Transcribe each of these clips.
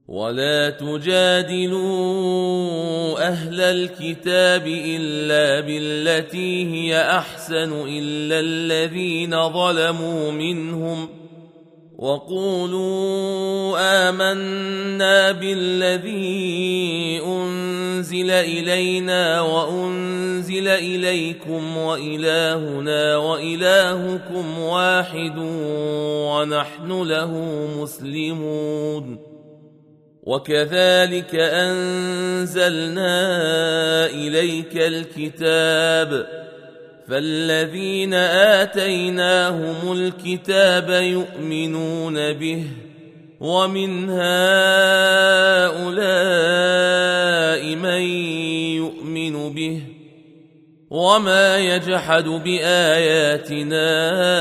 ولا تجادلوا أهل الكتاب إلا بالتي هي أحسن إلا الذين ظلموا منهم، وقولوا آمنا بالذي أنزل إلينا وأنزل إليكم وإلهنا وإلهكم واحد ونحن له مسلمون. وكذلك أنزلنا إليك الكتاب، فالذين آتيناهم الكتاب يؤمنون به، ومن هؤلاء من يؤمن به، وما يجحد بآياتنا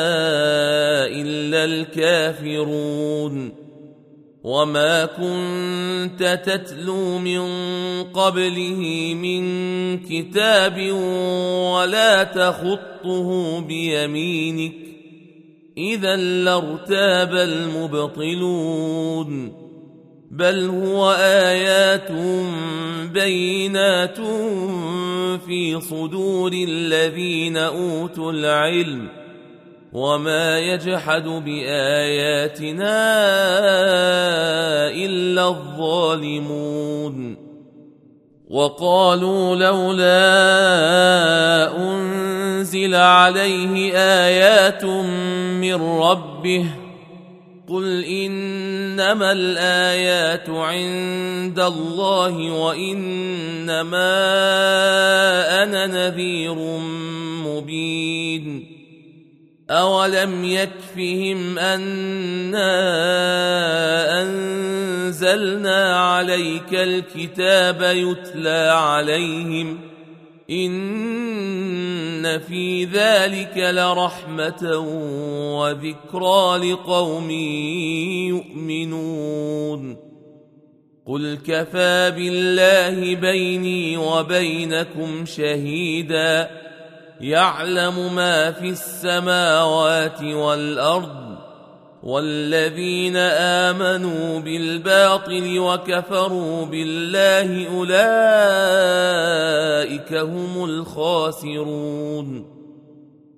إلا الكافرون. وما كنت تتلو من قبله من كتاب ولا تخطه بيمينك، إذا لارتاب المبطلون. بل هو آيات بينات في صدور الذين أوتوا العلم، وما يجحد بآياتنا إلا الظالمون. وقالوا لولا أنزل عليه آيات من ربه، قل إنما الآيات عند الله وإنما أنا نذير مبين. أولم يكفهم أنا أنزلنا عليك الكتاب يتلى عليهم، إن في ذلك لرحمة وذكرى لقوم يؤمنون. قل كفى بالله بيني وبينكم شهيدا، يعلم ما في السماوات والأرض، والذين آمنوا بالباطل وكفروا بالله أولئك هم الخاسرون.